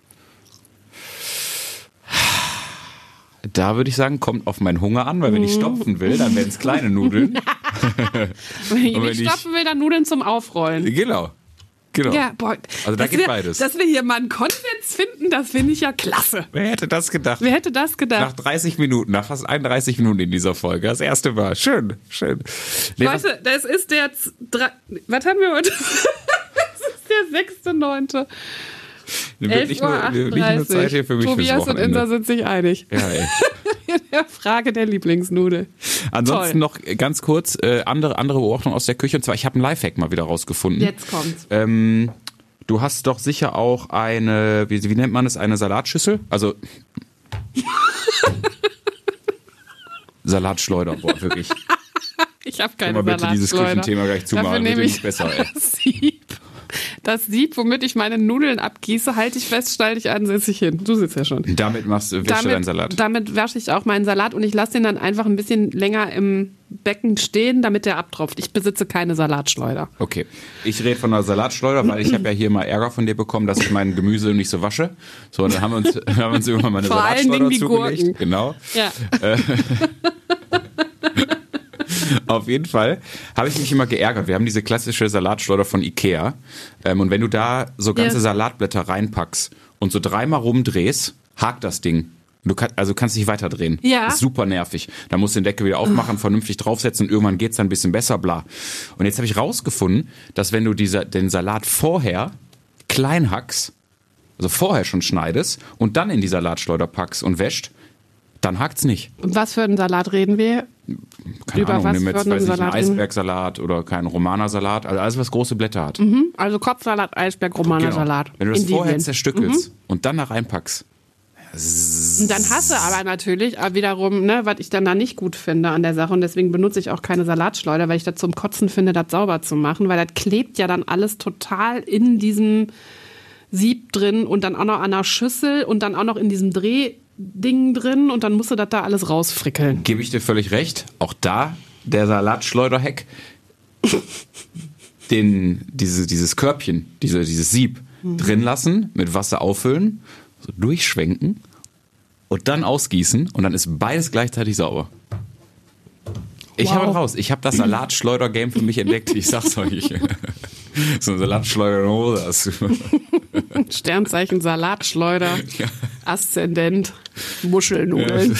Da würde ich sagen, kommt auf meinen Hunger an, weil wenn ich stopfen will, dann werden es kleine Nudeln. Wenn ich Und wenn nicht ich- stopfen will, dann Nudeln zum Aufrollen. Genau. Genau. Ja, boah. Also da dass geht wir, beides. Dass wir hier mal einen Konsens finden, das finde ich ja klasse. Wer hätte das gedacht? Wer hätte das Nach gedacht? dreißig Minuten, nach fast einunddreißig Minuten in dieser Folge. Das erste war schön, schön. Nee, was- Leute, das ist der... Z- drei- Was haben wir heute? Das ist der sechste neunte wird elf nicht Uhr nur, nicht nur achtunddreißig. Zeit hier für mich Tobias fürs und Insa Wochenende. sind sich einig. Ja, ey. In der Frage der Lieblingsnudel. Ansonsten Toll. noch ganz kurz äh, andere, andere Beobachtung aus der Küche. Und zwar, ich habe einen Lifehack mal wieder rausgefunden. Jetzt kommt's. Ähm, du hast doch sicher auch eine, wie, wie nennt man es, eine Salatschüssel? Also Salatschleuder, boah, wirklich. Ich habe Können keine wir bitte dieses Salatschleuder. Küchenthema gleich zumachen? Dafür Wird nehme ja ich nicht besser, ey. das Sieb. Das Sieb, womit ich meine Nudeln abgieße, halte ich fest, schneide ich an, setze ich hin. Du sitzt ja schon. Damit machst du, wäschst du deinen Salat. Damit wasche ich auch meinen Salat und ich lasse den dann einfach ein bisschen länger im Becken stehen, damit der abtropft. Ich besitze keine Salatschleuder. Okay, ich rede von einer Salatschleuder, weil ich habe ja hier mal Ärger von dir bekommen, dass ich mein Gemüse nicht so wasche. So, dann haben wir uns, haben wir uns irgendwann mal eine Vor allen Salatschleuder Dingen die zugelegt. Gurken. Genau. Ja. Auf jeden Fall habe ich mich immer geärgert. Wir haben diese klassische Salatschleuder von Ikea. Ähm, und wenn du da so ganze Ja. Salatblätter reinpackst und so dreimal rumdrehst, hakt das Ding. Du kann, also kannst dich weiter drehen. Ja. Ist super nervig. Da musst du den Deckel wieder aufmachen, vernünftig draufsetzen und irgendwann geht's dann ein bisschen besser, bla. Und jetzt habe ich rausgefunden, dass wenn du diese, den Salat vorher klein hackst, also vorher schon schneidest und dann in die Salatschleuder packst und wäscht, dann hakt's nicht. Und was für einen Salat reden wir? Keine Über Ahnung, was nimm für jetzt, einen weiß nicht, einen Salat reden? Eisbergsalat oder keinen Romanersalat, also alles, was große Blätter hat. Also Kopfsalat, Eisberg, Romaner Salat. Genau. Wenn du das Indien. vorher zerstückelst und dann da reinpackst. Und dann hasse aber natürlich aber wiederum, ne, was ich dann da nicht gut finde an der Sache. Und deswegen benutze ich auch keine Salatschleuder, weil ich das zum Kotzen finde, das sauber zu machen. Weil das klebt ja dann alles total in diesem Sieb drin und dann auch noch an der Schüssel und dann auch noch in diesem Drehding drin. Und dann musst du das da alles rausfrickeln. Gebe ich dir völlig recht. Auch da der Salatschleuder-Hack. Den, diese, dieses Körbchen, diese, dieses Sieb Mhm. drin lassen, mit Wasser auffüllen, so durchschwenken und dann ausgießen und dann ist beides gleichzeitig sauber. Ich Wow. habe raus. Ich habe das Salatschleuder-Game für mich entdeckt. Ich sag's euch. So ein Salatschleuder in der Hose hast du. Sternzeichen Salatschleuder, Aszendent, Muschelnudeln.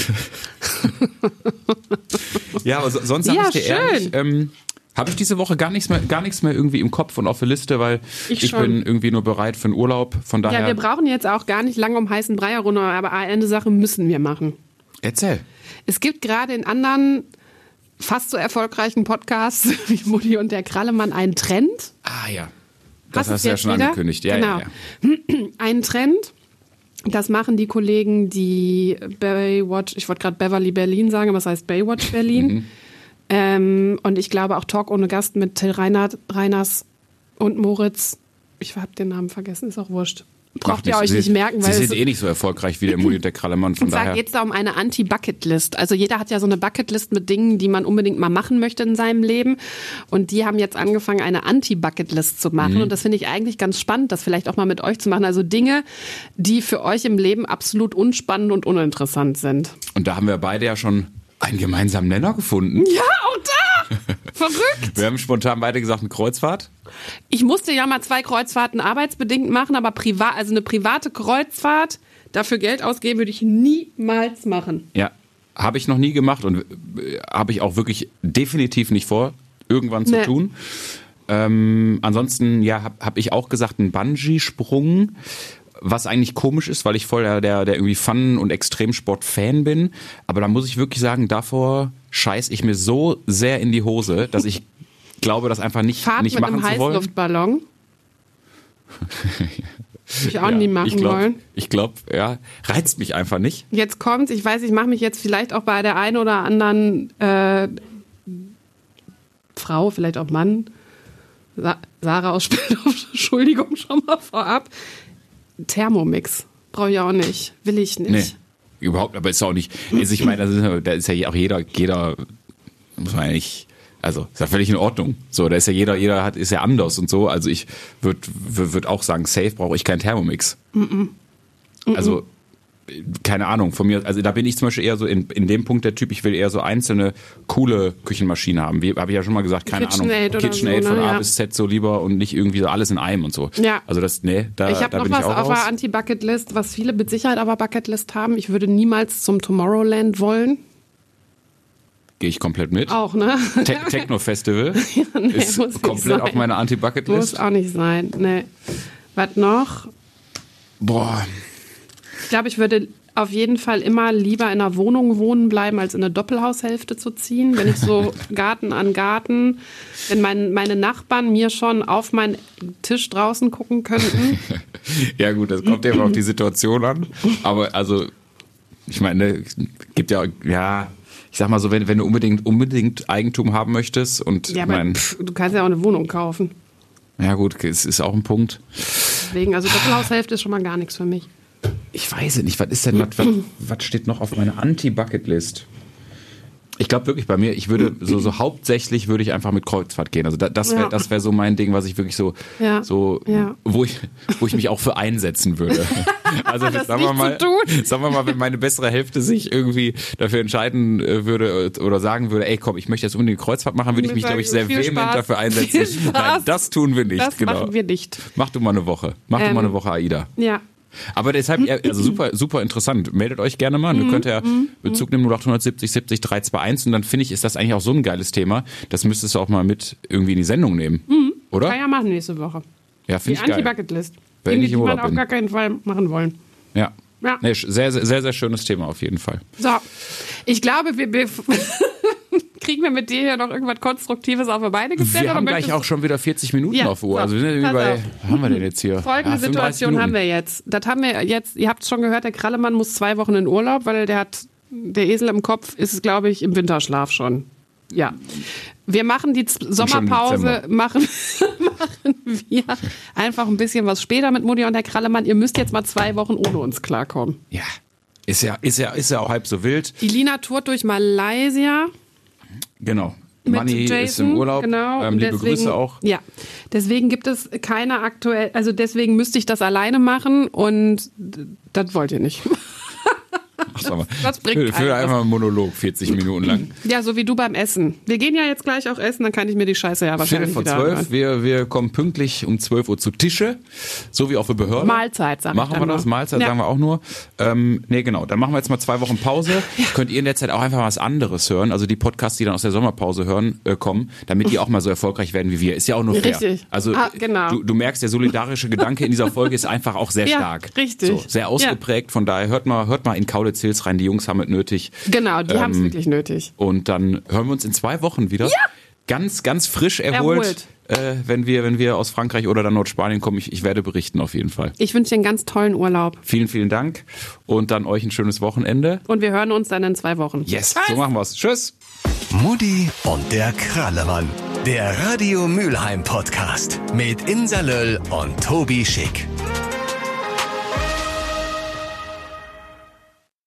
Ja, aber so, sonst sag Ja, ich dir schön. ehrlich, ähm, habe ich diese Woche gar nichts mehr, gar nichts mehr irgendwie im Kopf und auf der Liste, weil Ich ich, schon. bin irgendwie nur bereit für einen Urlaub. Von daher, Ja, wir brauchen jetzt auch gar nicht lange um heißen Brei herum, aber eine Sache müssen wir machen. erzähl. Es gibt gerade in anderen fast so erfolgreichen Podcasts wie Mutti und der Krallemann einen Trend. Ah ja, das Hast du's hast du ja jetzt schon wieder? angekündigt. Ja, Genau. ja, ja. Einen Trend. Das machen die Kollegen, die Baywatch, ich wollte gerade Beverly Berlin sagen, aber es heißt Baywatch Berlin. ähm, und ich glaube auch Talk ohne Gast mit Till Reinhardt, Reiners und Moritz. Ich habe den Namen vergessen, ist auch wurscht. Braucht ihr Macht euch nichts. nicht merken, weil Sie es sind eh nicht so erfolgreich wie der Mutti und der Krallemann, von Und zwar daher. geht es da um eine Anti-Bucket-List. Also jeder hat ja so eine Bucket-List mit Dingen, die man unbedingt mal machen möchte in seinem Leben. Und die haben jetzt angefangen, eine Anti-Bucket-List zu machen. Mhm. Und das finde ich eigentlich ganz spannend, das vielleicht auch mal mit euch zu machen. Also Dinge, die für euch im Leben absolut unspannend und uninteressant sind. Und da haben wir beide ja schon einen gemeinsamen Nenner gefunden. Ja, auch da! Verrückt! Wir haben spontan beide gesagt, eine Kreuzfahrt. Ich musste ja mal zwei Kreuzfahrten arbeitsbedingt machen, aber privat, also eine private Kreuzfahrt, dafür Geld ausgeben würde ich niemals machen. Ja, habe ich noch nie gemacht und äh, habe ich auch wirklich definitiv nicht vor, irgendwann zu Nee. tun. Ähm, ansonsten, ja, habe hab ich auch gesagt, ein Bungee-Sprung, was eigentlich komisch ist, weil ich voll der, der, der irgendwie Fun- und Extremsport-Fan bin. Aber da muss ich wirklich sagen, davor scheiß ich mir so sehr in die Hose, dass ich glaube, das einfach nicht, Fahrt nicht mit machen einem zu wollen. Heißluftballon. Ich auch Ja, nie machen ich glaub, wollen. Ich glaube, ja, reizt mich einfach nicht. Jetzt kommt's, ich weiß, ich mache mich jetzt vielleicht auch bei der einen oder anderen äh, Frau, vielleicht auch Mann, Sa- Sarah aus Speldorf, Entschuldigung schon mal vorab. Thermomix brauche ich auch nicht, will ich nicht. Nee, überhaupt, aber ist auch nicht, also ich meine, das ist, da ist ja auch jeder, jeder, muss man ja nicht, also ist ja völlig in Ordnung. So, da ist ja jeder, jeder hat, ist ja anders und so. Also ich würde würd auch sagen, safe brauche ich keinen Thermomix. Mm-mm. Also, keine Ahnung, von mir, also da bin ich zum Beispiel eher so in, in dem Punkt der Typ, ich will eher so einzelne coole Küchenmaschinen haben. Wie habe ich ja schon mal gesagt, keine KitchenAid Ahnung. oder KitchenAid so, von ne? A Ja. bis Z so lieber und nicht irgendwie so alles in einem und so. Ja. Also das, nee, da, Ich habe da noch bin was ich auch auf raus. der Anti-Bucket-List, was viele mit Sicherheit auf der Bucket-List haben. Ich würde niemals zum Tomorrowland wollen. Gehe ich komplett mit. Auch, ne? Te Techno-Festival nee, ist muss nicht komplett sein. auf meiner Muss Anti-Bucket-List. auch nicht sein. Nee. Was noch? Boah, Ich glaube, ich würde auf jeden Fall immer lieber in einer Wohnung wohnen bleiben, als in eine Doppelhaushälfte zu ziehen. Wenn ich so Garten an Garten, wenn mein, meine Nachbarn mir schon auf meinen Tisch draußen gucken könnten. ja gut, das kommt ja immer auf die Situation an. Aber also, ich meine, gibt ja, ja, ich sag mal so, wenn, wenn du unbedingt, unbedingt Eigentum haben möchtest und Ja, aber mein, pff, du kannst ja auch eine Wohnung kaufen. ja gut, es ist auch ein Punkt. Deswegen, also Doppelhaushälfte ist schon mal gar nichts für mich. Ich weiß es nicht, was ist denn, was, was, was steht noch auf meiner Anti-Bucket-List? Ich glaube wirklich bei mir, ich würde so, so hauptsächlich würde ich einfach mit Kreuzfahrt gehen. Also da, das wäre Ja. das wär so mein Ding, was ich wirklich so, Ja. so Ja. wo ich, wo ich mich auch für einsetzen würde. Also Das sagen wir nicht mal, zu tun. sagen wir mal, wenn meine bessere Hälfte sich irgendwie dafür entscheiden äh, würde oder sagen würde, ey komm, ich möchte jetzt unbedingt eine Kreuzfahrt machen, würde ich mich, glaube ich, sehr Viel vehement Spaß. dafür einsetzen. Viel Spaß. Nein, das tun wir nicht. Das genau. machen wir nicht. Mach du mal eine Woche. Mach du Ähm, mal eine Woche AIDA. Ja. Aber deshalb, ja, also super, super interessant. Meldet euch gerne mal. Ihr könnt ja Bezug nehmen null acht siebzig siebzig drei zwei eins und dann finde ich, ist das eigentlich auch so ein geiles Thema. Das müsstest du auch mal mit irgendwie in die Sendung nehmen. Oder? Kann ja machen nächste Woche. Ja, Die finde ich geil. Anti-Bucket-List. Wenn Dinge, ich die im man Urlaub auf bin. gar keinen Fall machen wollen. Ja. Ja. Nee, sehr, sehr, sehr, sehr schönes Thema auf jeden Fall. So, ich glaube, wir, wir kriegen wir mit dir hier noch irgendwas Konstruktives auf die Beine gestellt? Wir haben oder gleich möchtest auch schon wieder vierzig Minuten Ja, auf Uhr. so, Also wir sind irgendwie pass bei, auf. was haben wir denn jetzt hier? Folgende Ja, fünfunddreißig Situation Minuten. haben wir jetzt. Das haben wir jetzt, ihr habt es schon gehört, der Krallemann muss zwei Wochen in Urlaub, weil der hat, der Esel im Kopf ist, glaube ich, im Winterschlaf schon. Ja. Wir machen die Z- Sommerpause, Dezember. machen, machen wir einfach ein bisschen was später mit Mutti und der Krallemann. Ihr müsst jetzt mal zwei Wochen ohne uns klarkommen. Ja. Ist ja, ist ja, ist ja auch halb so wild. Die Lina tourt durch Malaysia. Genau. Mit Manni Jason, ist im Urlaub. Genau. Ähm, liebe Deswegen- Grüße auch. Ja, deswegen gibt es keine aktuell, also deswegen müsste ich das alleine machen und d- das wollt ihr nicht. Ach, sag mal. Das bringt für, für einem einmal einen Monolog, vierzig Minuten lang. Ja, so wie du beim Essen. Wir gehen ja jetzt gleich auch essen, dann kann ich mir die Scheiße ja Viertel wahrscheinlich vor wieder zwölf. anhören. Wir, wir kommen pünktlich um zwölf Uhr zu Tische, so wie auch für Behörden. Mahlzeit, sag ich Machen dann wir das, nur. Mahlzeit Ja. sagen wir auch nur. Ähm, nee, genau. Dann machen wir jetzt mal zwei Wochen Pause. Könnt ihr in der Zeit auch einfach was anderes hören, also die Podcasts, die dann aus der Sommerpause hören, äh, kommen, damit die auch mal so erfolgreich werden wie wir. Ist ja auch nur fair. Richtig. Also Ah, genau. du, du merkst, der solidarische Gedanke in dieser Folge ist einfach auch sehr Ja, stark. richtig. So, sehr ausgeprägt. Von daher hört mal, hört mal in Kaulitz Hills rein. Die Jungs haben es nötig. Genau, die Ähm, haben es wirklich nötig. Und dann hören wir uns in zwei Wochen wieder. Ja! Ganz, ganz frisch erholt, Erholt. Äh, wenn wir, wenn wir aus Frankreich oder dann Nordspanien kommen. Ich, ich werde berichten auf jeden Fall. Ich wünsche dir einen ganz tollen Urlaub Vielen, vielen Dank und dann euch ein schönes Wochenende. und wir hören uns dann in zwei Wochen. Yes, so machen wir's. Tschüss. Mutti und der Krallemann. Der Radio Mülheim Podcast mit Insa Löll und Tobi Schick.